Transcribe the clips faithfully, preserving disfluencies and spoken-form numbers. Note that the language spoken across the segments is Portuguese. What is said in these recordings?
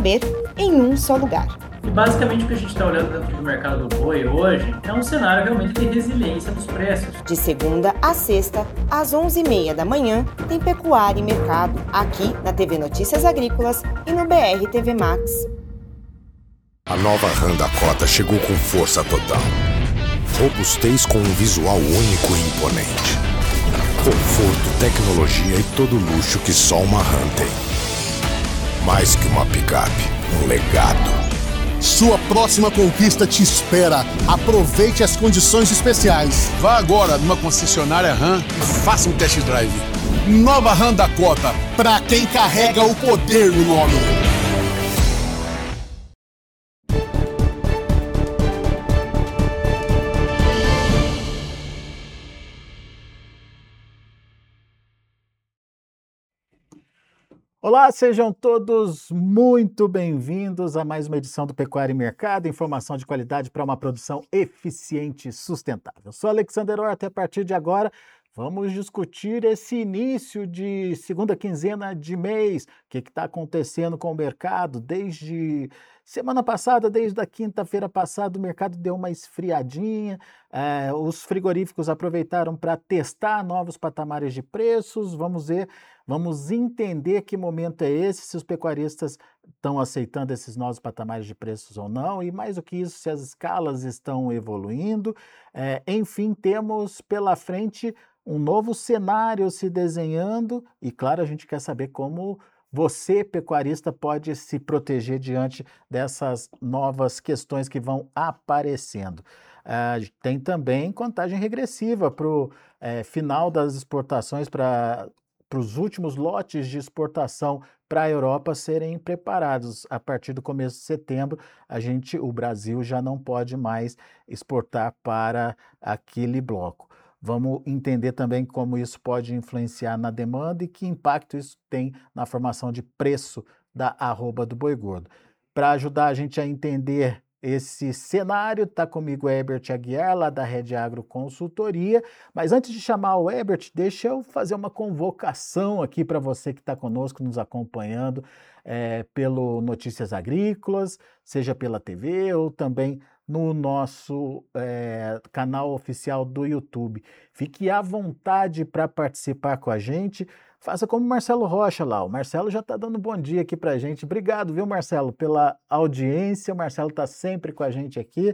saber em um só lugar. E basicamente o que a gente está olhando dentro do mercado do boi hoje é um cenário realmente de resiliência dos preços. De segunda a sexta, às onze e meia da manhã, tem Pecuária e Mercado, aqui na T V Notícias Agrícolas e no B R T V Max. A nova Ram Dakota chegou com força total. Robustez com um visual único e imponente. Conforto, tecnologia e todo luxo que só uma Ram tem. Mais que uma picape, um legado. Sua próxima conquista te espera. Aproveite as condições especiais. Vá agora numa concessionária Ram e faça um test drive. Nova Ram Dakota, para quem carrega o poder no nome. Olá, sejam todos muito bem-vindos a mais uma edição do Pecuária e Mercado, informação de qualidade para uma produção eficiente e sustentável. Eu sou Alexander Horta e a partir de agora vamos discutir esse início de segunda quinzena de mês, o que está acontecendo com o mercado. Desde semana passada, desde a quinta-feira passada, o mercado deu uma esfriadinha, eh, os frigoríficos aproveitaram para testar novos patamares de preços. Vamos ver, vamos entender que momento é esse, se os pecuaristas estão aceitando esses novos patamares de preços ou não, e mais do que isso, se as escalas estão evoluindo. Eh, enfim, temos pela frente um novo cenário se desenhando e, claro, a gente quer saber como você, pecuarista, pode se proteger diante dessas novas questões que vão aparecendo. Uh, tem também contagem regressiva para o eh, final das exportações, para os últimos lotes de exportação para a Europa serem preparados. A partir do começo de setembro, a gente, o Brasil já não pode mais exportar para aquele bloco. Vamos entender também como isso pode influenciar na demanda e que impacto isso tem na formação de preço da arroba do boi gordo. Para ajudar a gente a entender esse cenário, está comigo o Herbert Aguiar, lá da Rede Agro Consultoria. Mas antes de chamar o Herbert, deixa eu fazer uma convocação aqui para você que está conosco, nos acompanhando é, pelo Notícias Agrícolas, seja pela T V ou também no nosso é, canal oficial do YouTube. Fique à vontade para participar com a gente. Faça como o Marcelo Rocha lá. O Marcelo já está dando um bom dia aqui para a gente. Obrigado, viu, Marcelo, pela audiência. O Marcelo está sempre com a gente aqui.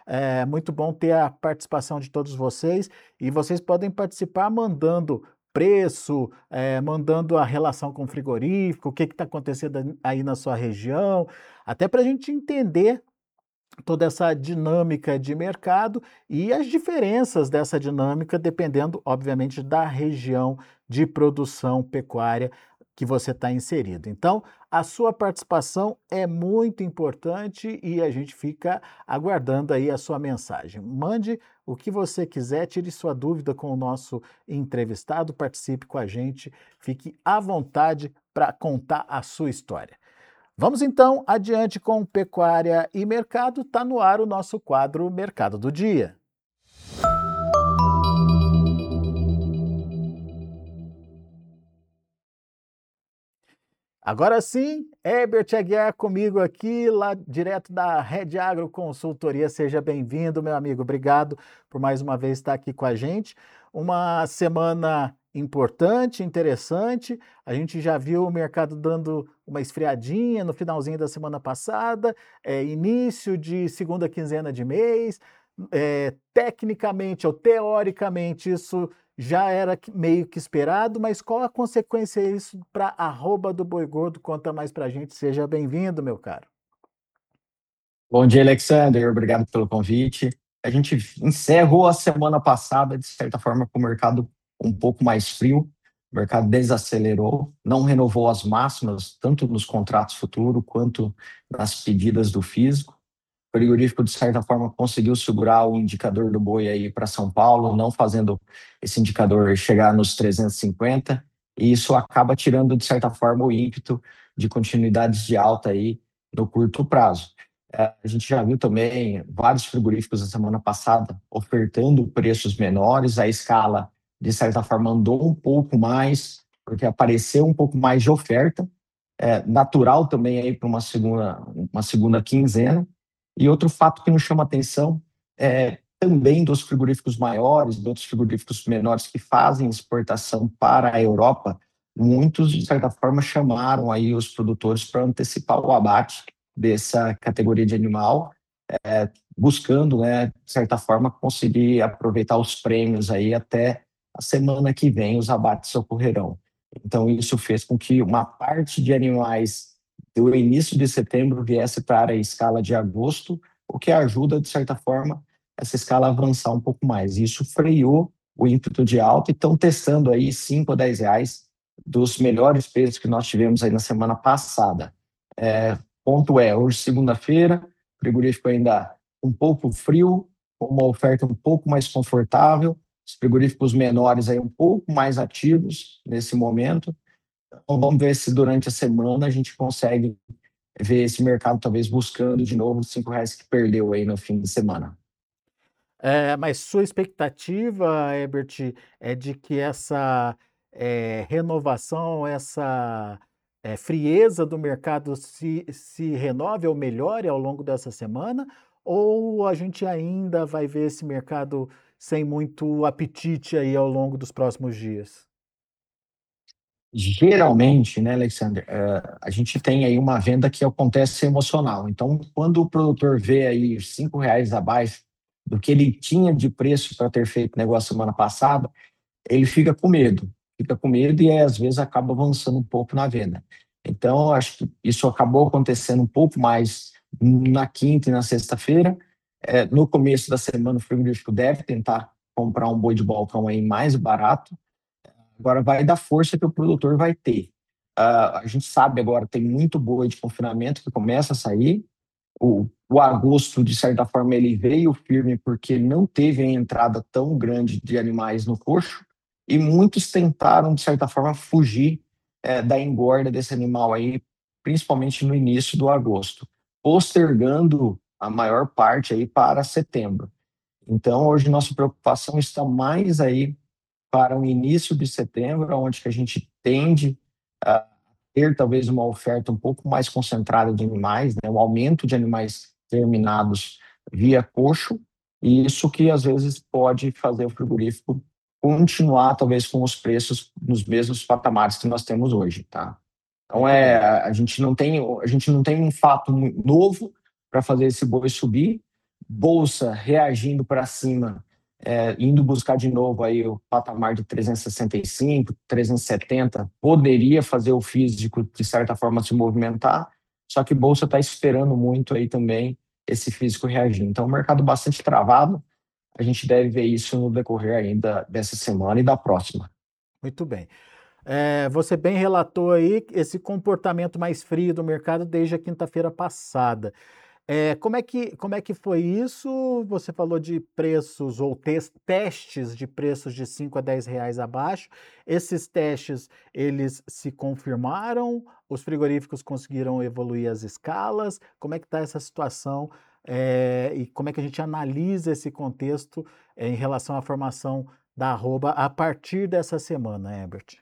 É muito bom ter a participação de todos vocês. E vocês podem participar mandando preço, é, mandando a relação com o frigorífico, o que está acontecendo aí na sua região, até para a gente entender toda essa dinâmica de mercado e as diferenças dessa dinâmica dependendo, obviamente, da região de produção pecuária que você está inserido. Então, a sua participação é muito importante e a gente fica aguardando aí a sua mensagem. Mande o que você quiser, tire sua dúvida com o nosso entrevistado, participe com a gente, fique à vontade para contar a sua história. Vamos então adiante com Pecuária e Mercado. Está no ar o nosso quadro Mercado do Dia. Agora sim, Herbert Aguiar comigo aqui, lá direto da Rede Agro Consultoria. Seja bem-vindo, meu amigo. Obrigado por mais uma vez estar aqui com a gente. Uma semana importante, interessante. A gente já viu o mercado dando uma esfriadinha no finalzinho da semana passada, é, início de segunda quinzena de mês. É, tecnicamente ou teoricamente isso já era meio que esperado, mas qual a consequência isso para a arroba do boi gordo? Conta mais para a gente. Seja bem-vindo, meu caro. Bom dia, Alexander. Obrigado pelo convite. A gente encerrou a semana passada, de certa forma, com o mercado um pouco mais frio. O mercado desacelerou, não renovou as máximas, tanto nos contratos futuros quanto nas pedidas do físico. O frigorífico, de certa forma, conseguiu segurar o indicador do boi aí para São Paulo, não fazendo esse indicador chegar nos trezentos e cinquenta, e isso acaba tirando, de certa forma, o ímpeto de continuidades de alta aí no curto prazo. A gente já viu também vários frigoríficos na semana passada ofertando preços menores, a escala, de certa forma, andou um pouco mais, porque apareceu um pouco mais de oferta, é, natural também aí para uma segunda, uma segunda quinzena. E outro fato que nos chama atenção é também dos frigoríficos maiores, de outros frigoríficos menores que fazem exportação para a Europa, muitos, de certa forma, chamaram aí os produtores para antecipar o abate dessa categoria de animal, é, buscando, né, de certa forma, conseguir aproveitar os prêmios aí até a semana que vem os abates ocorrerão. Então, isso fez com que uma parte de animais do início de setembro viesse para a escala de agosto, o que ajuda, de certa forma, essa escala a avançar um pouco mais. Isso freou o ímpeto de alta e estão testando aí cinco a dez reais dos melhores preços que nós tivemos aí na semana passada. É, ponto é, hoje, segunda-feira, frigorífico ainda um pouco frio, com uma oferta um pouco mais confortável, os frigoríficos menores aí um pouco mais ativos nesse momento. Então, vamos ver se durante a semana a gente consegue ver esse mercado talvez buscando de novo os cinco reais que perdeu aí no fim de semana. É, mas sua expectativa, Herbert, é de que essa é, renovação, essa é, frieza do mercado se, se renove ou melhore ao longo dessa semana? Ou a gente ainda vai ver esse mercado sem muito apetite aí ao longo dos próximos dias? Geralmente, né, Alexander, uh, a gente tem aí uma venda que acontece emocional. Então, quando o produtor vê aí cinco reais abaixo do que ele tinha de preço para ter feito negócio semana passada, ele fica com medo. Fica com medo e, às vezes, acaba avançando um pouco na venda. Então, acho que isso acabou acontecendo um pouco mais na quinta e na sexta-feira. É, no começo da semana, o frigorífico deve tentar comprar um boi de balcão aí mais barato. Agora vai da força que o produtor vai ter. Uh, a gente sabe agora, tem muito boi de confinamento que começa a sair. O, o agosto, de certa forma, ele veio firme porque não teve a entrada tão grande de animais no coxo e muitos tentaram, de certa forma, fugir é, da engorda desse animal aí, principalmente no início do agosto, postergando a maior parte aí para setembro. Então, hoje, nossa preocupação está mais aí para o início de setembro, onde que a gente tende a ter talvez uma oferta um pouco mais concentrada de animais, né? Um aumento de animais terminados via coxo, e isso que às vezes pode fazer o frigorífico continuar talvez com os preços nos mesmos patamares que nós temos hoje, tá? Então é, a gente não tem, a gente não tem um fato novo para fazer esse boi subir, bolsa reagindo para cima, É, indo buscar de novo aí o patamar de trezentos e sessenta e cinco, trezentos e setenta, poderia fazer o físico, de certa forma, se movimentar, só que a Bolsa está esperando muito aí também esse físico reagir. Então, o mercado bastante travado, a gente deve ver isso no decorrer ainda dessa semana e da próxima. Muito bem. É, você bem relatou aí esse comportamento mais frio do mercado desde a quinta-feira passada. É, como é que, como é que foi isso? Você falou de preços ou tes- testes de preços de cinco a dez reais abaixo. Esses testes, eles se confirmaram? Os frigoríficos conseguiram evoluir as escalas? Como é que está essa situação? É, e como é que a gente analisa esse contexto é, em relação à formação da arroba a partir dessa semana, Herbert?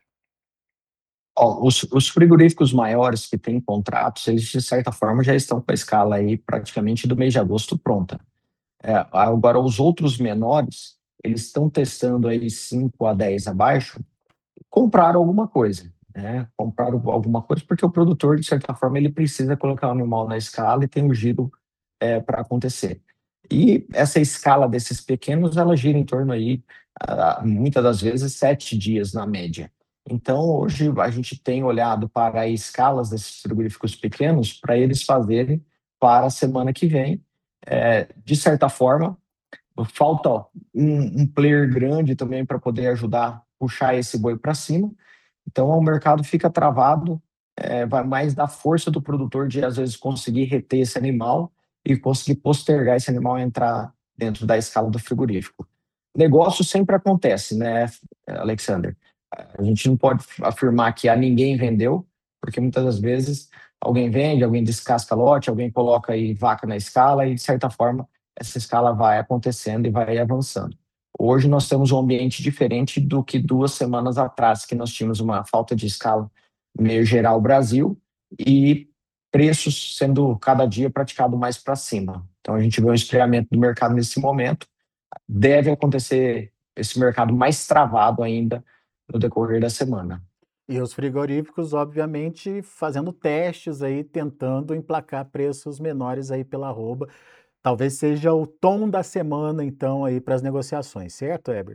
Ó, os, os frigoríficos maiores que têm contratos, eles de certa forma já estão com a escala aí praticamente do mês de agosto pronta. É, agora, os outros menores, eles estão testando aí cinco a dez abaixo, compraram alguma coisa, né? Compraram alguma coisa porque o produtor, de certa forma, ele precisa colocar o animal na escala e tem um giro é, para acontecer. E essa escala desses pequenos, ela gira em torno aí, uh, muitas das vezes, sete dias na média. Então, hoje, a gente tem olhado para as escalas desses frigoríficos pequenos para eles fazerem para a semana que vem. É, de certa forma, falta um, um player grande também para poder ajudar a puxar esse boi para cima. Então, o mercado fica travado, é, vai mais da força do produtor de, às vezes, conseguir reter esse animal e conseguir postergar esse animal a entrar dentro da escala do frigorífico. Negócio sempre acontece, né, Alexander? A gente não pode afirmar que a ninguém vendeu, porque muitas das vezes alguém vende, alguém descasca lote, alguém coloca aí vaca na escala e, de certa forma, essa escala vai acontecendo e vai avançando. Hoje nós temos um ambiente diferente do que duas semanas atrás, que nós tínhamos uma falta de escala meio geral Brasil, e preços sendo cada dia praticado mais para cima. Então a gente vê um esfriamento do mercado nesse momento. Deve acontecer esse mercado mais travado ainda no decorrer da semana. E os frigoríficos, obviamente, fazendo testes aí, tentando emplacar preços menores aí pela arroba. Talvez seja o tom da semana, então, aí para as negociações, certo, Herbert?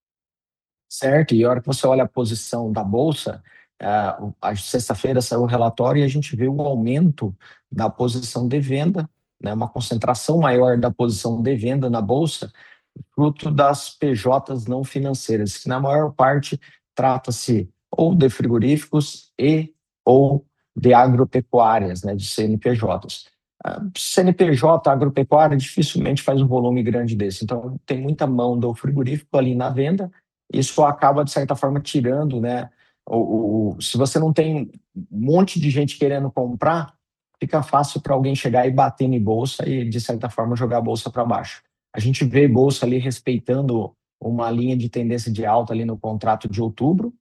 Certo, e a hora que você olha a posição da Bolsa, ah, o- a sexta-feira saiu o relatório e a gente vê o aumento da posição de venda, né, uma concentração maior da posição de venda na Bolsa, fruto das P Js não financeiras, que na maior parte trata-se ou de frigoríficos e ou de agropecuárias, né, de C N P Js. Ah, C N P J, agropecuária, dificilmente faz um volume grande desse, então tem muita mão do frigorífico ali na venda. Isso acaba, de certa forma, tirando, né? O, o, se você não tem um monte de gente querendo comprar, fica fácil para alguém chegar e bater em bolsa e, de certa forma, jogar a bolsa para baixo. A gente vê bolsa ali respeitando uma linha de tendência de alta ali no contrato de outubro,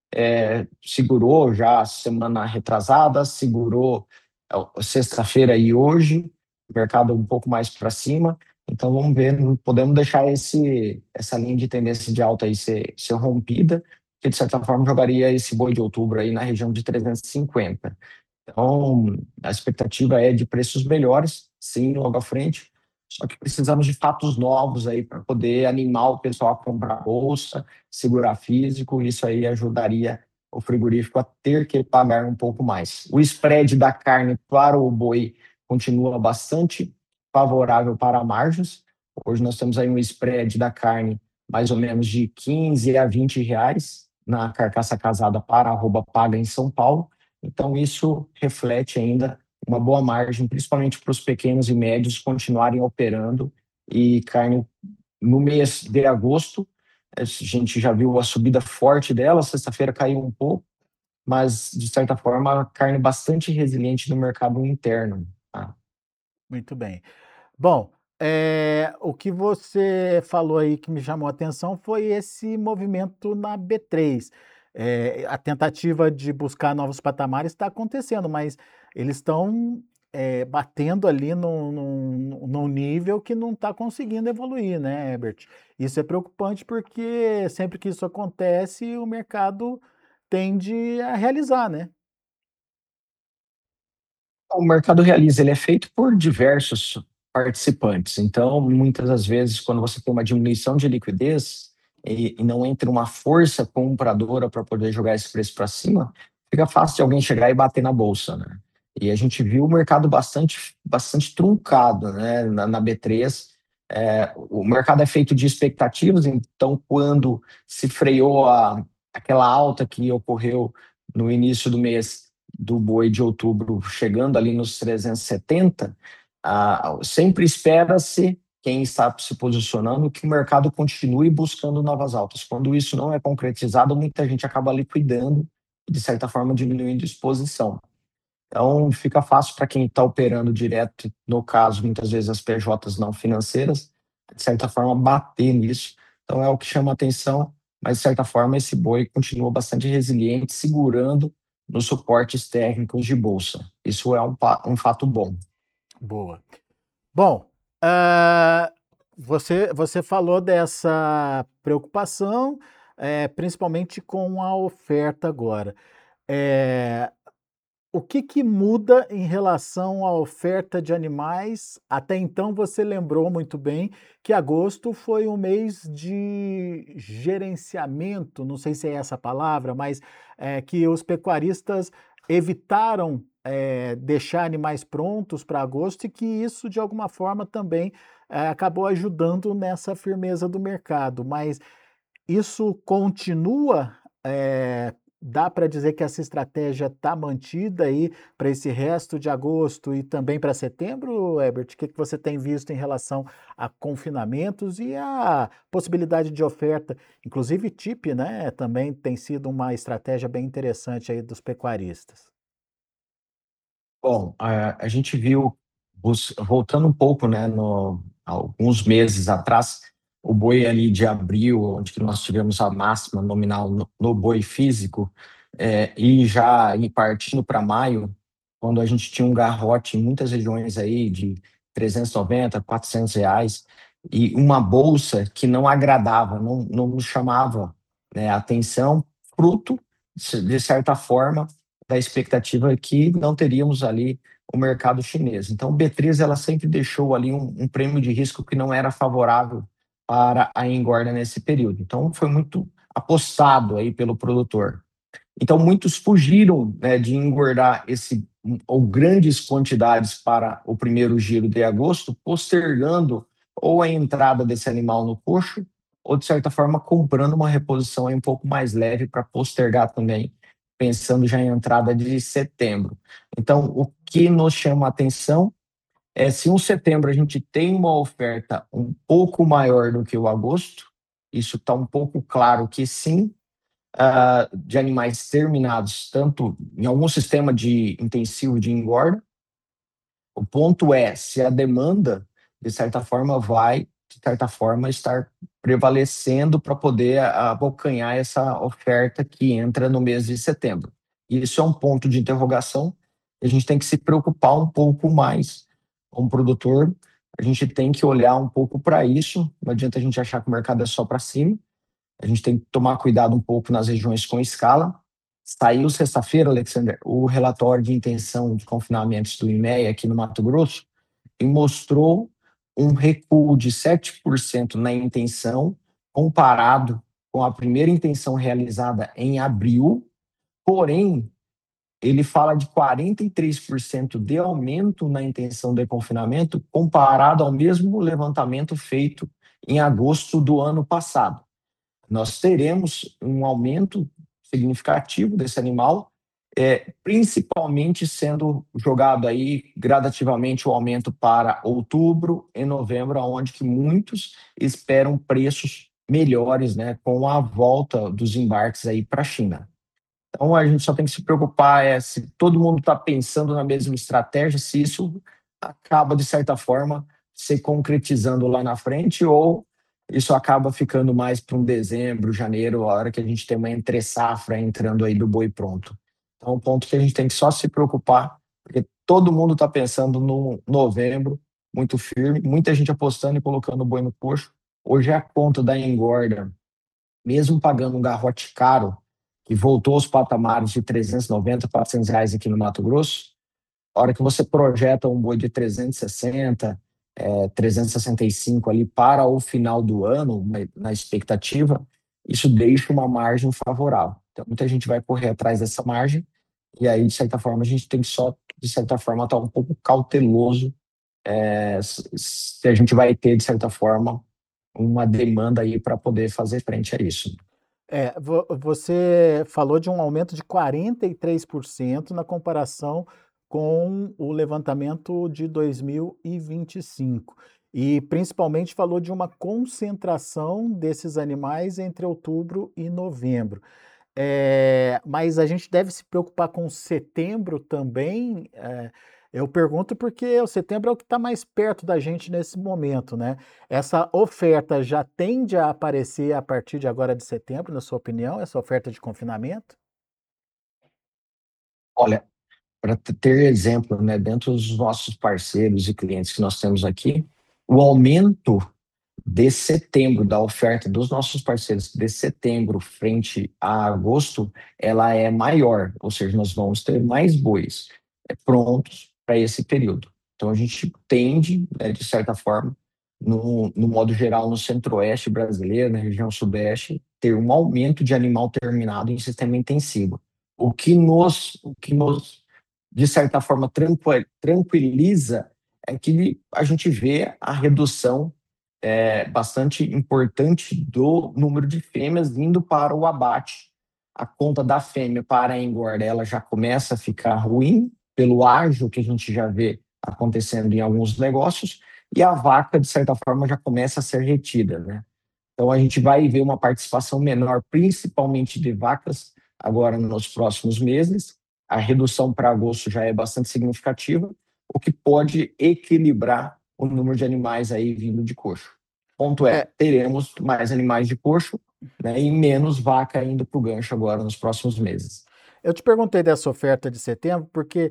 é, segurou já semana retrasada, segurou é, sexta-feira e hoje, mercado um pouco mais para cima. Então vamos ver, não podemos deixar esse, essa linha de tendência de alta aí ser, ser rompida, que de certa forma jogaria esse boi de outubro aí na região de trezentos e cinquenta. Então a expectativa é de preços melhores, sim, logo à frente, só que precisamos de fatos novos aí para poder animar o pessoal a comprar a bolsa, segurar físico, isso aí ajudaria o frigorífico a ter que pagar um pouco mais. O spread da carne para o boi continua bastante favorável para margens. Hoje nós temos aí um spread da carne mais ou menos de quinze a vinte reais na carcaça casada para a arroba paga em São Paulo. Então isso reflete ainda uma boa margem, principalmente para os pequenos e médios continuarem operando, e carne no mês de agosto, a gente já viu a subida forte dela, sexta-feira caiu um pouco, mas de certa forma carne bastante resiliente no mercado interno. Tá? Muito bem. Bom, é, o que você falou aí que me chamou a atenção foi esse movimento na B três. É, a tentativa de buscar novos patamares está acontecendo, mas eles estão é, batendo ali num, num, num nível que não está conseguindo evoluir, né, Herbert? Isso é preocupante porque sempre que isso acontece, o mercado tende a realizar, né? O mercado realiza, ele é feito por diversos participantes. Então, muitas das vezes, quando você tem uma diminuição de liquidez e, e não entra uma força compradora para poder jogar esse preço para cima, fica fácil de alguém chegar e bater na bolsa, né? E a gente viu o mercado bastante, bastante truncado, né, na, na B três. É, o mercado é feito de expectativas, então, quando se freou a, aquela alta que ocorreu no início do mês do boi de outubro, chegando ali nos trezentos e setenta, ah, sempre espera-se, quem está se posicionando, que o mercado continue buscando novas altas. Quando isso não é concretizado, muita gente acaba liquidando e, de certa forma, diminuindo a exposição. Então, fica fácil para quem está operando direto, no caso, muitas vezes as P Js não financeiras, de certa forma, bater nisso. Então, é o que chama a atenção, mas, de certa forma, esse boi continua bastante resiliente, segurando nos suportes técnicos de bolsa. Isso é um, um fato bom. Boa. Bom, uh, você, você falou dessa preocupação, é, principalmente com a oferta agora. É, o que, que muda em relação à oferta de animais? Até então você lembrou muito bem que agosto foi um mês de gerenciamento, não sei se é essa a palavra, mas é, que os pecuaristas evitaram é, deixar animais prontos para agosto e que isso, de alguma forma, também é, acabou ajudando nessa firmeza do mercado. Mas isso continua? É, dá para dizer que essa estratégia está mantida aí para esse resto de agosto e também para setembro, Herbert? O que, que você tem visto em relação a confinamentos e a possibilidade de oferta? Inclusive T I P, né, também tem sido uma estratégia bem interessante aí dos pecuaristas. Bom, a, a gente viu, voltando um pouco, né, no, alguns meses atrás, o boi ali de abril, onde que nós tivemos a máxima nominal no, no boi físico, é, e já em partindo para maio, quando a gente tinha um garrote em muitas regiões aí de trezentos e noventa, quatrocentos reais, e uma bolsa que não agradava, não, não nos chamava, né, a atenção, fruto, de certa forma, da expectativa que não teríamos ali o mercado chinês. Então, B três ela sempre deixou ali um, um prêmio de risco que não era favorável para a engorda nesse período. Então, foi muito apostado aí pelo produtor. Então, muitos fugiram, né, de engordar esse ou grandes quantidades para o primeiro giro de agosto, postergando ou a entrada desse animal no coxo, ou, de certa forma, comprando uma reposição aí um pouco mais leve para postergar também, pensando já em entrada de setembro. Então, o que nos chama a atenção é se um setembro a gente tem uma oferta um pouco maior do que o agosto, isso está um pouco claro que sim, uh, de animais terminados, tanto em algum sistema de intensivo de engorda. O ponto é se a demanda, de certa forma, vai, de certa forma, estar prevalecendo para poder abocanhar essa oferta que entra no mês de setembro. E isso é um ponto de interrogação. A gente tem que se preocupar um pouco mais. Como produtor, a gente tem que olhar um pouco para isso. Não adianta a gente achar que o mercado é só para cima. A gente tem que tomar cuidado um pouco nas regiões com escala. Saiu sexta-feira, Alexander, o relatório de intenção de confinamentos do I M E A aqui no Mato Grosso e mostrou um recuo de sete por cento na intenção comparado com a primeira intenção realizada em abril, porém, ele fala de quarenta e três por cento de aumento na intenção de confinamento comparado ao mesmo levantamento feito em agosto do ano passado. Nós teremos um aumento significativo desse animal, é, principalmente sendo jogado aí gradativamente o aumento para outubro e novembro, onde que muitos esperam preços melhores, né, com a volta dos embarques aí para a China. Então a gente só tem que se preocupar é se todo mundo está pensando na mesma estratégia, se isso acaba de certa forma se concretizando lá na frente ou isso acaba ficando mais para um dezembro, janeiro, a hora que a gente tem uma entre-safra entrando aí do boi pronto. Então, um ponto que a gente tem que só se preocupar, porque todo mundo está pensando no novembro, muito firme, muita gente apostando e colocando o boi no coxo. Hoje a conta da engorda, mesmo pagando um garrote caro, que voltou aos patamares de trezentos e noventa, quatrocentos reais aqui no Mato Grosso, a hora que você projeta um boi de trezentos e sessenta, É, trezentos e sessenta e cinco ali para o final do ano, na expectativa, isso deixa uma margem favorável. Então, muita gente vai correr atrás dessa margem e aí, de certa forma, a gente tem que só, de certa forma, estar um pouco cauteloso é, se a gente vai ter, de certa forma, uma demanda aí para poder fazer frente a isso. É, você falou de um aumento de quarenta e três por cento na comparação com o levantamento de dois mil e vinte e cinco. E principalmente falou de uma concentração desses animais entre outubro e novembro. É, mas a gente deve se preocupar com setembro também? É, eu pergunto porque o setembro é o que está mais perto da gente nesse momento, né? Essa oferta já tende a aparecer a partir de agora de setembro, na sua opinião, essa oferta de confinamento? Olha, para ter exemplo, né, dentro dos nossos parceiros e clientes que nós temos aqui, o aumento de setembro, da oferta dos nossos parceiros de setembro frente a agosto, ela é maior, ou seja, nós vamos ter mais bois prontos para esse período. Então a gente tende, né, de certa forma, no, no modo geral, no centro-oeste brasileiro, na região sudeste, ter um aumento de animal terminado em sistema intensivo. O que nos, o que nos de certa forma, tranquiliza é que a gente vê a redução é, bastante importante do número de fêmeas indo para o abate. A conta da fêmea para a engorda ela já começa a ficar ruim, pelo ágio que a gente já vê acontecendo em alguns negócios, e a vaca, de certa forma, já começa a ser retida, né? Então, a gente vai ver uma participação menor, principalmente de vacas, agora nos próximos meses. A redução para agosto já é bastante significativa, o que pode equilibrar o número de animais aí vindo de coxo. Ponto é, é. teremos mais animais de coxo, né, e menos vaca indo para o gancho agora nos próximos meses. Eu te perguntei dessa oferta de setembro porque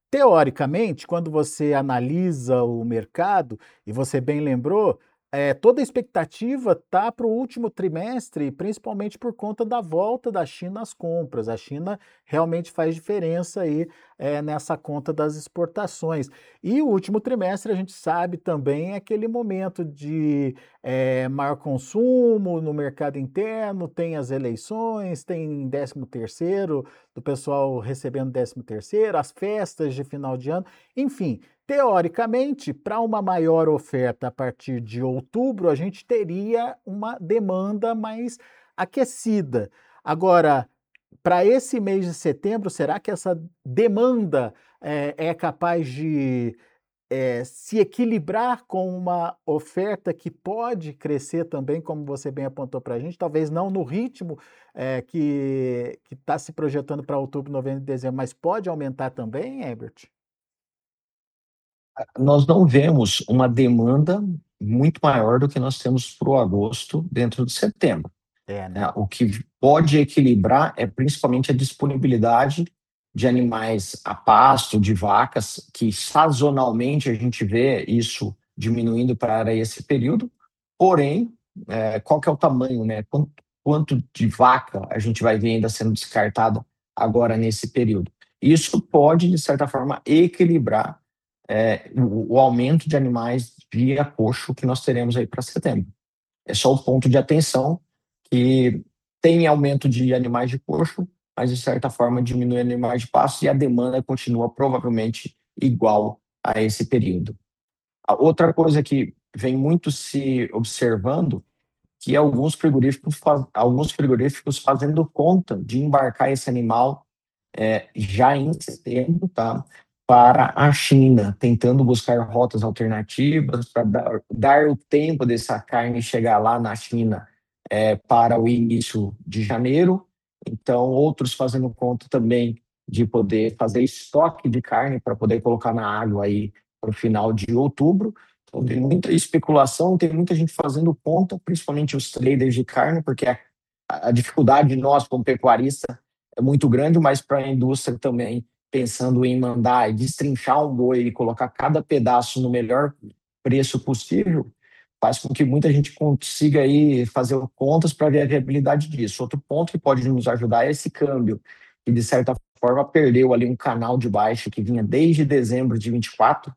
teoricamente, quando você analisa o mercado, e você bem lembrou, eh, toda a expectativa está para o último trimestre, principalmente por conta da volta da China às compras. A China realmente faz diferença aí, eh, nessa conta das exportações. E o último trimestre, a gente sabe também, é aquele momento de eh, maior consumo no mercado interno, tem as eleições, tem décimo terceiro, do pessoal recebendo décimo terceiro, as festas de final de ano, enfim. Teoricamente, para uma maior oferta a partir de outubro, a gente teria uma demanda mais aquecida. Agora, para esse mês de setembro, será que essa demanda eh, é capaz de eh, se equilibrar com uma oferta que pode crescer também, como você bem apontou para a gente, talvez não no ritmo eh, que está se projetando para outubro, novembro e dezembro, mas pode aumentar também, Herbert? Nós não vemos uma demanda muito maior do que nós temos para o agosto dentro de setembro. É, né? Né? O que pode equilibrar é principalmente a disponibilidade de animais a pasto, de vacas, que sazonalmente a gente vê isso diminuindo para esse período. Porém, é, qual que é o tamanho, né? Quanto, quanto de vaca a gente vai ver ainda sendo descartada agora nesse período? Isso pode, de certa forma, equilibrar é, o, o aumento de animais via coxo que nós teremos aí para setembro. É só o ponto de atenção que tem aumento de animais de coxo, mas de certa forma diminui animais de pasto e a demanda continua provavelmente igual a esse período. A outra coisa que vem muito se observando que alguns frigoríficos, faz, alguns frigoríficos fazendo conta de embarcar esse animal é, já em setembro, tá? Para a China, tentando buscar rotas alternativas para dar, dar o tempo dessa carne chegar lá na China é, para o início de janeiro. Então, outros fazendo conta também de poder fazer estoque de carne para poder colocar na água aí para o final de outubro. Então, tem muita especulação, tem muita gente fazendo conta, principalmente os traders de carne, porque a, a dificuldade de nós, como pecuarista, é muito grande, mas para a indústria também, pensando em mandar e destrinchar um boi e colocar cada pedaço no melhor preço possível, faz com que muita gente consiga aí fazer contas para ver a viabilidade disso. Outro ponto que pode nos ajudar é esse câmbio, que de certa forma perdeu ali um canal de baixa que vinha desde dezembro de vinte e quatro,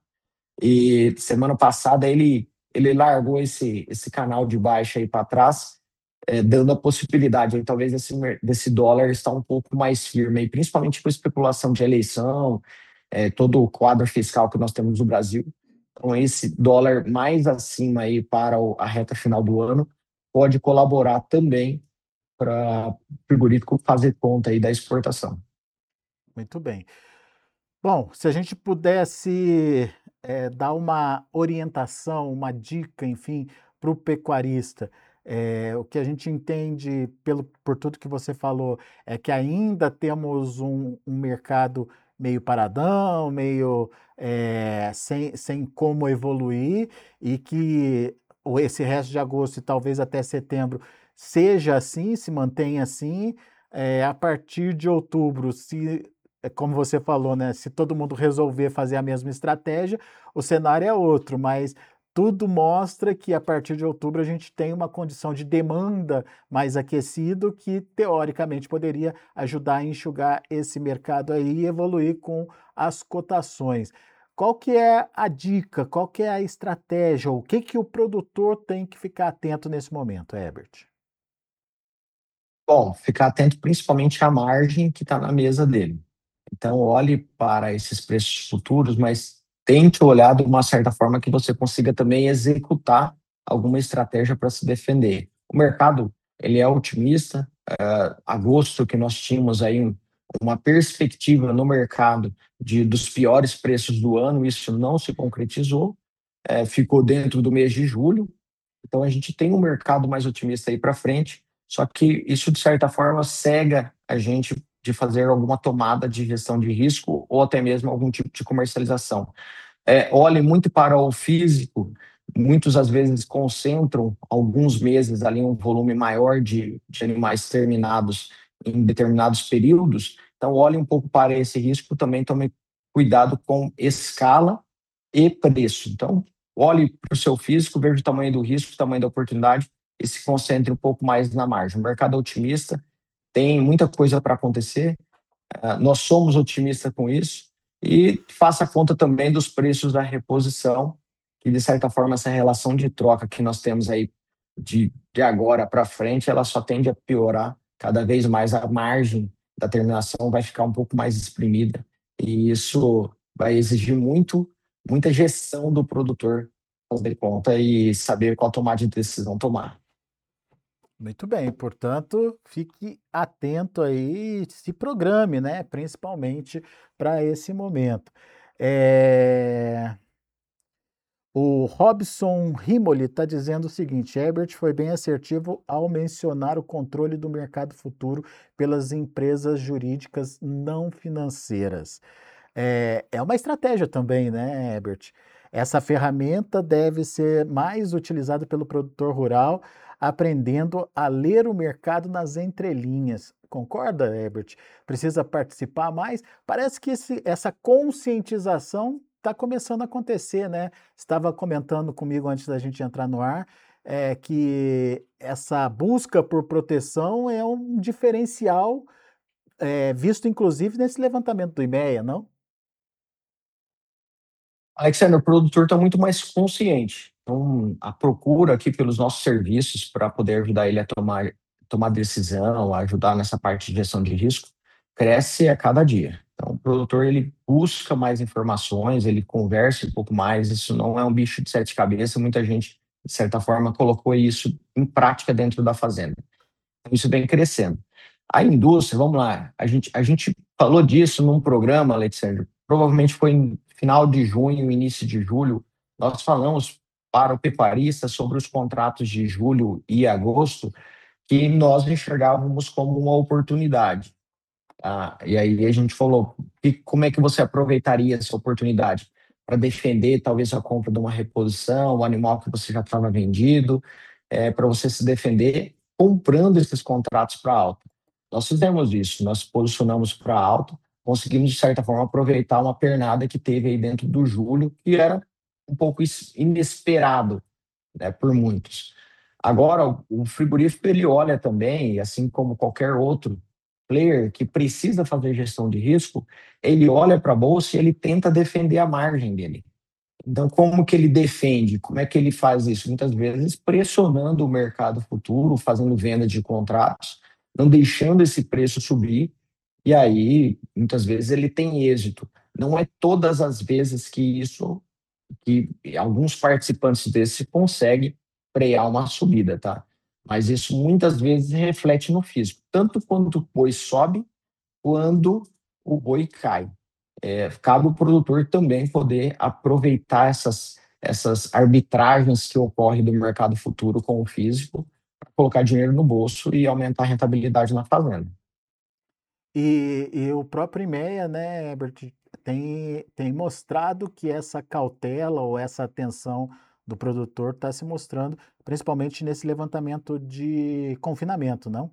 e semana passada ele, ele largou esse, esse canal de baixa aí para trás, é, dando a possibilidade aí, talvez desse, desse dólar estar um pouco mais firme, aí, principalmente com a especulação de eleição, é, todo o quadro fiscal que nós temos no Brasil. Então, esse dólar mais acima aí para a reta final do ano pode colaborar também para o frigorífico fazer conta aí da exportação. Muito bem. Bom, se a gente pudesse é, dar uma orientação, uma dica, enfim, para o pecuarista, é, o que a gente entende pelo, por tudo que você falou é que ainda temos um, um mercado meio paradão, meio é, sem, sem como evoluir, e que esse resto de agosto e talvez até setembro seja assim, se mantenha assim. É, a partir de outubro, se, como você falou, né, se todo mundo resolver fazer a mesma estratégia, o cenário é outro, mas tudo mostra que a partir de outubro a gente tem uma condição de demanda mais aquecido que, teoricamente, poderia ajudar a enxugar esse mercado aí e evoluir com as cotações. Qual que é a dica, qual que é a estratégia, o que que o produtor tem que ficar atento nesse momento, Herbert? Bom, ficar atento principalmente à margem que está na mesa dele. Então, olhe para esses preços futuros, mas tente olhar de uma certa forma que você consiga também executar alguma estratégia para se defender. O mercado, ele é otimista. Uh, agosto, que nós tínhamos aí uma perspectiva no mercado de, dos piores preços do ano, isso não se concretizou, uh, ficou dentro do mês de julho. Então, a gente tem um mercado mais otimista aí para frente, só que isso, de certa forma, cega a gente de fazer alguma tomada de gestão de risco ou até mesmo algum tipo de comercialização. É, olhe muito para o físico, muitos às vezes concentram alguns meses ali um volume maior de, de animais terminados em determinados períodos, então olhe um pouco para esse risco, também tome cuidado com escala e preço. Então, olhe para o seu físico, veja o tamanho do risco, o tamanho da oportunidade e se concentre um pouco mais na margem. O mercado é otimista, tem muita coisa para acontecer, uh, nós somos otimistas com isso e faça conta também dos preços da reposição, que de certa forma essa relação de troca que nós temos aí de, de agora para frente, ela só tende a piorar cada vez mais, a margem da terminação vai ficar um pouco mais exprimida e isso vai exigir muito, muita gestão do produtor fazer conta e saber qual tomada de decisão tomar. Muito bem, portanto, fique atento aí, se programe, né? Principalmente para esse momento. É... O Robson Rimoli está dizendo o seguinte: Herbert foi bem assertivo ao mencionar o controle do mercado futuro pelas empresas jurídicas não financeiras. É, é uma estratégia também, né, Herbert? Essa ferramenta deve ser mais utilizada pelo produtor rural, aprendendo a ler o mercado nas entrelinhas. Concorda, Herbert? Precisa participar mais? Parece que esse, essa conscientização está começando a acontecer, né? Estava comentando comigo antes da gente entrar no ar, é, que essa busca por proteção é um diferencial, é, visto inclusive nesse levantamento do IMEA, não? Alexandre, o produtor está muito mais consciente. Então, a procura aqui pelos nossos serviços para poder ajudar ele a tomar, tomar decisão, a ajudar nessa parte de gestão de risco, cresce a cada dia. Então, o produtor ele busca mais informações, ele conversa um pouco mais. Isso não é um bicho de sete cabeças. Muita gente, de certa forma, colocou isso em prática dentro da fazenda. Então, isso vem crescendo. A indústria, vamos lá, a gente, a gente falou disso num programa, Alexandre, provavelmente foi em final de junho, início de julho, nós falamos para o pecuarista sobre os contratos de julho e agosto, que nós enxergávamos como uma oportunidade. Ah, e aí a gente falou, que, como é que você aproveitaria essa oportunidade? Para defender talvez a compra de uma reposição, o animal que você já estava vendido, é, para você se defender comprando esses contratos para alta. Nós fizemos isso, nós posicionamos para alta, conseguimos, de certa forma, aproveitar uma pernada que teve aí dentro do julho, que era um pouco inesperado, né, por muitos. Agora, o frigorífico, ele olha também, assim como qualquer outro player que precisa fazer gestão de risco, ele olha para a bolsa e ele tenta defender a margem dele. Então, como que ele defende? Como é que ele faz isso? Muitas vezes pressionando o mercado futuro, fazendo venda de contratos, não deixando esse preço subir, e aí, muitas vezes, ele tem êxito. Não é todas as vezes que isso, que alguns participantes desse conseguem frear uma subida, tá? Mas isso muitas vezes reflete no físico, tanto quando o boi sobe, quando o boi cai. É, cabe ao produtor também poder aproveitar essas, essas arbitragens que ocorrem do mercado futuro com o físico, para colocar dinheiro no bolso e aumentar a rentabilidade na fazenda. E, e o próprio IMEA, né, Herbert, tem, tem mostrado que essa cautela ou essa atenção do produtor está se mostrando, principalmente nesse levantamento de confinamento, não?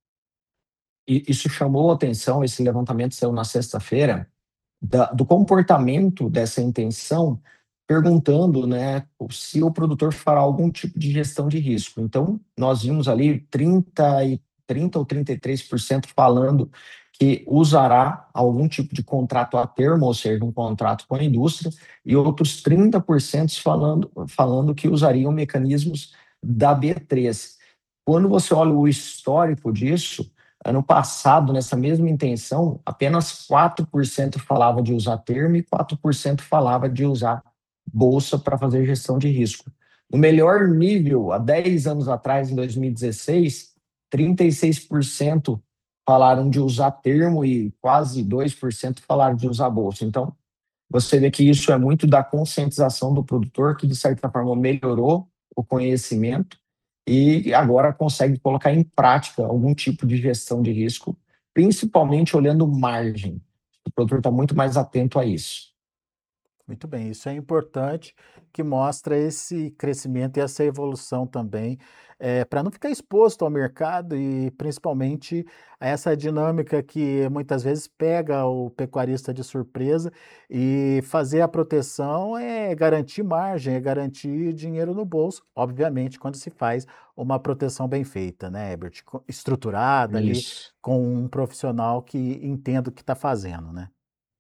E isso chamou a atenção, esse levantamento saiu na sexta-feira, da, do comportamento dessa intenção, perguntando, né, se o produtor fará algum tipo de gestão de risco. Então, nós vimos ali trinta, e, trinta ou trinta e três por cento falando que usará algum tipo de contrato a termo, ou seja, um contrato com a indústria, e outros trinta por cento falando, falando que usariam mecanismos da B três. Quando você olha o histórico disso, ano passado, nessa mesma intenção, apenas quatro por cento falava de usar termo e quatro por cento falava de usar bolsa para fazer gestão de risco. No melhor nível, há dez anos atrás, em dois mil e dezesseis, trinta e seis por cento falaram de usar termo e quase dois por cento falaram de usar bolsa. Então, você vê que isso é muito da conscientização do produtor, que de certa forma melhorou o conhecimento e agora consegue colocar em prática algum tipo de gestão de risco, principalmente olhando margem. O produtor está muito mais atento a isso. Muito bem, isso é importante, que mostra esse crescimento e essa evolução também, para não ficar exposto ao mercado e principalmente a essa dinâmica que muitas vezes pega o pecuarista de surpresa, e fazer a proteção é garantir margem, é garantir dinheiro no bolso, obviamente quando se faz uma proteção bem feita, né, Herbert? Co- Estruturada ali, Isso. com um profissional que entenda o que está fazendo, né?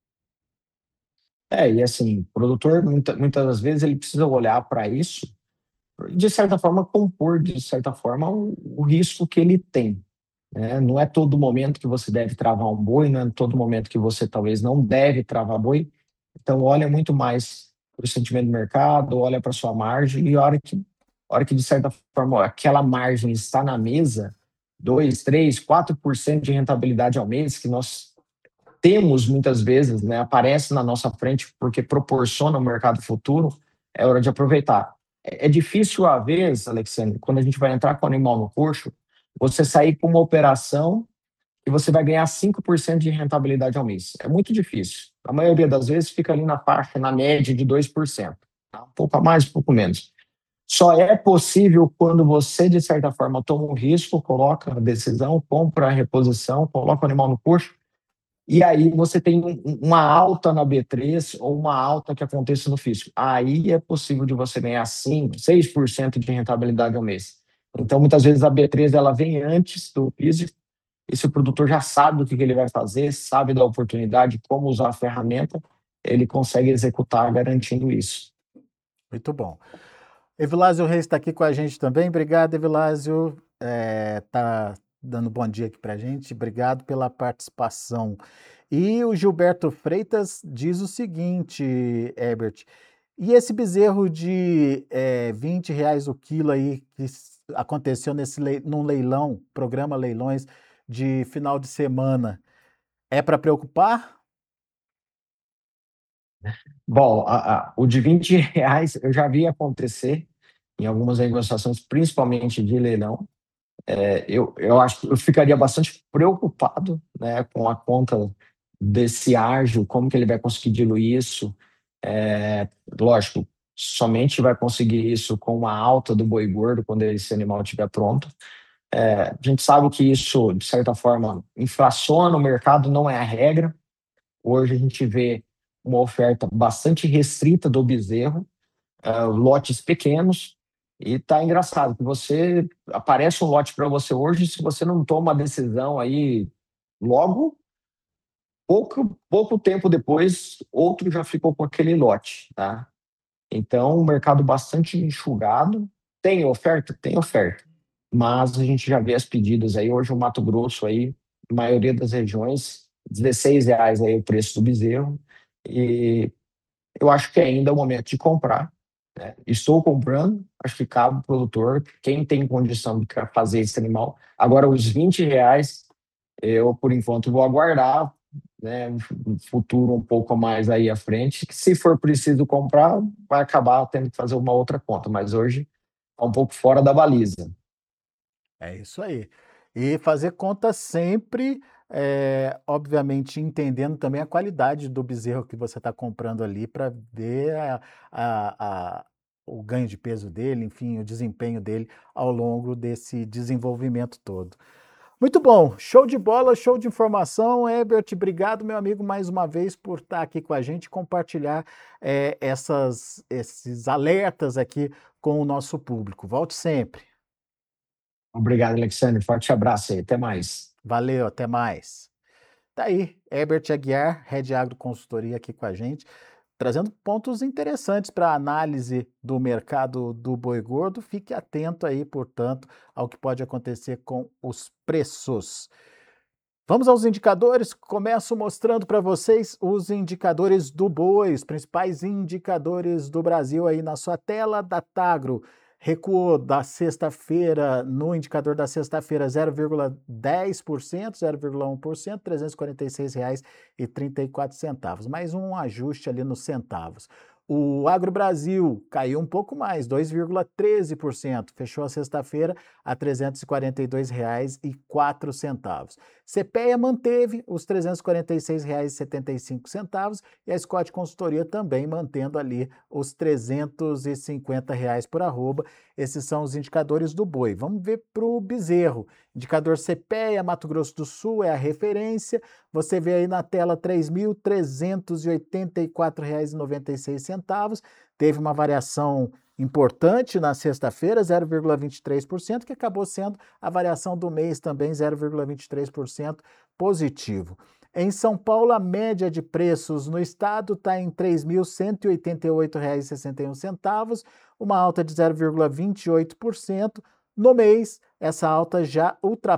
É, e assim, o produtor, muita, muitas das vezes, ele precisa olhar para isso, e, de certa forma, compor, de certa forma, o, o risco que ele tem, né? Não é todo momento que você deve travar um boi, não é todo momento que você talvez não deve travar boi. Então, olha muito mais para o sentimento do mercado, olha para sua margem, e a hora que, a hora que, de certa forma, aquela margem está na mesa, dois, três, quatro por cento de rentabilidade ao mês, que nós temos muitas vezes, né, aparece na nossa frente porque proporciona o mercado futuro, é hora de aproveitar. É, é difícil, às vezes, Alexandre, quando a gente vai entrar com o animal no coxo, você sair com uma operação e você vai ganhar cinco por cento de rentabilidade ao mês. É muito difícil. A maioria das vezes fica ali na faixa, na média de dois por cento. Tá? Um pouco a mais, um pouco menos. Só é possível quando você, de certa forma, toma um risco, coloca a decisão, compra a reposição, coloca o animal no coxo, e aí você tem um- uma alta na B três ou uma alta que aconteça no físico. Aí é possível de você ganhar cinco, seis por cento de rentabilidade ao mês. Então, muitas vezes a B três ela vem antes do físico, e se o produtor já sabe o que ele vai fazer, sabe da oportunidade, como usar a ferramenta, ele consegue executar garantindo isso. Muito bom. Evilásio Reis está aqui com a gente também. Obrigado, Evilásio. Está dando bom dia aqui para a gente. Obrigado pela participação. E o Gilberto Freitas diz o seguinte, Herbert, e esse bezerro de eh, vinte reais o quilo aí que s- aconteceu nesse lei, num leilão, programa Leilões de final de semana, é para preocupar? Bom, a- a- o de vinte reais eu já vi acontecer em algumas negociações, principalmente de leilão. É, eu, eu acho que eu ficaria bastante preocupado, né, com a conta desse ágio, como que ele vai conseguir diluir isso. É, lógico, somente vai conseguir isso com uma alta do boi gordo quando esse animal estiver pronto. É, a gente sabe que isso, de certa forma, inflaciona o mercado, não é a regra. Hoje a gente vê uma oferta bastante restrita do bezerro, uh, lotes pequenos, e tá engraçado que você aparece um lote para você hoje, se você não toma a decisão aí logo, pouco, pouco tempo depois, outro já ficou com aquele lote, tá? Então, um mercado bastante enxugado. Tem oferta? Tem oferta. Mas a gente já vê as pedidas aí. Hoje o Mato Grosso aí, maioria das regiões, dezesseis reais aí o preço do bezerro. E eu acho que ainda é o momento de comprar, né? Estou comprando, acho que cabe o produtor, quem tem condição de fazer esse animal. Agora, os vinte reais, eu, por enquanto, vou aguardar, né, um futuro um pouco mais aí à frente, que se for preciso comprar, vai acabar tendo que fazer uma outra conta, mas hoje é um pouco fora da baliza. É isso aí. E fazer conta sempre, eh, obviamente, entendendo também a qualidade do bezerro que você está comprando ali para ver a- a- a- o ganho de peso dele, enfim, o desempenho dele ao longo desse desenvolvimento todo. Muito bom, show de bola, show de informação. Herbert, obrigado, meu amigo, mais uma vez por estar aqui com a gente e compartilhar eh, essas, esses alertas aqui com o nosso público. Volte sempre. Obrigado, Alexandre. Forte abraço aí. Até mais. Valeu, até mais. Tá aí, Herbert Aguiar, Rede Agro Consultoria aqui com a gente, trazendo pontos interessantes para a análise do mercado do boi gordo. Fique atento aí, portanto, ao que pode acontecer com os preços. Vamos aos indicadores. Começo mostrando para vocês os indicadores do boi, os principais indicadores do Brasil aí na sua tela. Datagro recuou da sexta-feira, no indicador da sexta-feira, zero vírgula dez por cento, zero vírgula um por cento, trezentos e quarenta e seis reais e trinta e quatro centavos. Mais um ajuste ali nos centavos. O Agro Brasil caiu um pouco mais, dois vírgula treze por cento, fechou a sexta-feira a trezentos e quarenta e dois reais e quatro centavos. Sepeia manteve os trezentos e quarenta e seis reais e setenta e cinco centavos e a Scott Consultoria também mantendo ali os trezentos e cinquenta reais por arroba. Esses são os indicadores do boi. Vamos ver para o bezerro. Indicador Sepeia, Mato Grosso do Sul é a referência. Você vê aí na tela três mil trezentos e oitenta e quatro reais e noventa e seis centavos. Teve uma variação importante na sexta-feira, zero vírgula vinte e três por cento, que acabou sendo a variação do mês também, zero vírgula vinte e três por cento positivo. Em São Paulo, a média de preços no estado está em três mil cento e oitenta e oito reais e sessenta e um centavos, uma alta de zero vírgula vinte e oito por cento. No mês, essa alta já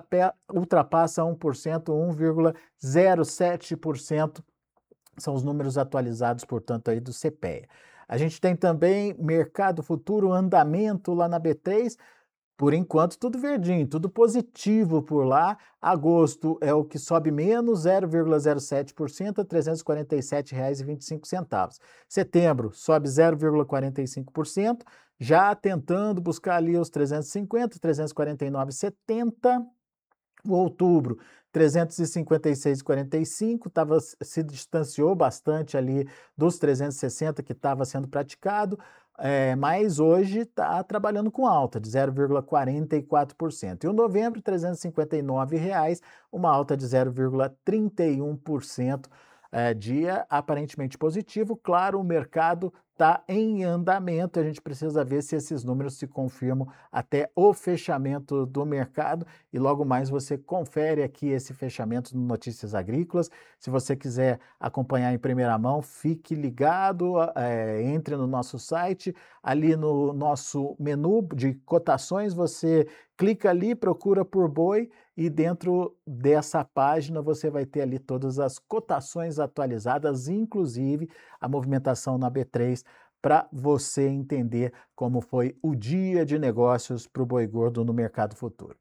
ultrapassa um por cento, um vírgula zero sete por cento. São os números atualizados, portanto, aí do Sepeia. A gente tem também mercado futuro, andamento lá na B três. Por enquanto, tudo verdinho, tudo positivo por lá. Agosto é o que sobe menos, zero vírgula zero sete por cento a trezentos e quarenta e sete reais e vinte e cinco centavos. Setembro sobe zero vírgula quarenta e cinco por cento, já tentando buscar ali os trezentos e cinquenta, trezentos e quarenta e nove reais e setenta centavos. O outubro, trezentos e cinquenta e seis reais e quarenta e cinco centavos, tava, se distanciou bastante ali dos trezentos e sessenta que estava sendo praticado, é, mas hoje está trabalhando com alta de zero vírgula quarenta e quatro por cento. E o novembro, trezentos e cinquenta e nove reais, uma alta de zero vírgula trinta e um por cento. É, dia aparentemente positivo. Claro, o mercado está em andamento, a gente precisa ver se esses números se confirmam até o fechamento do mercado e logo mais você confere aqui esse fechamento no Notícias Agrícolas. Se você quiser acompanhar em primeira mão, fique ligado, é, entre no nosso site, ali no nosso menu de cotações, você clica ali, procura por boi e dentro dessa página você vai ter ali todas as cotações atualizadas, inclusive a movimentação na B três, para você entender como foi o dia de negócios para o boi gordo no mercado futuro.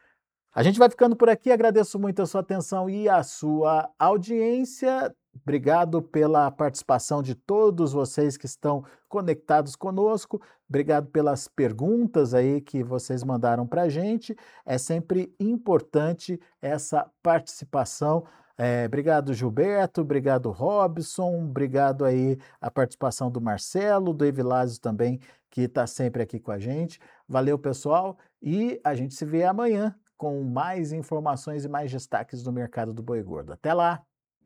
A gente vai ficando por aqui, agradeço muito a sua atenção e a sua audiência. Obrigado pela participação de todos vocês que estão conectados conosco. Obrigado pelas perguntas aí que vocês mandaram para a gente. É sempre importante essa participação. É, obrigado, Gilberto. Obrigado, Robson. Obrigado aí a participação do Marcelo, do Evilásio também, que está sempre aqui com a gente. Valeu, pessoal. E a gente se vê amanhã com mais informações e mais destaques do mercado do boi gordo. Até lá!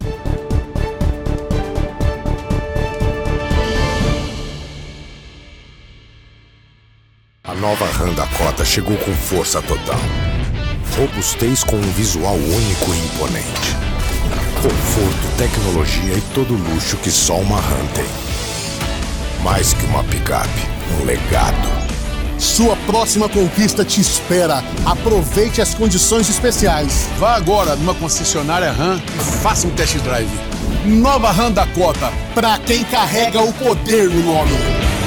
A nova RAM Dakota chegou com força total. Robustez com um visual único e imponente. Conforto, tecnologia e todo luxo que só uma RAM tem. Mais que uma picape, um legado. Sua próxima conquista te espera. Aproveite as condições especiais. Vá agora numa concessionária RAM e faça um test drive. Nova RAM Dakota, pra quem carrega o poder no nome.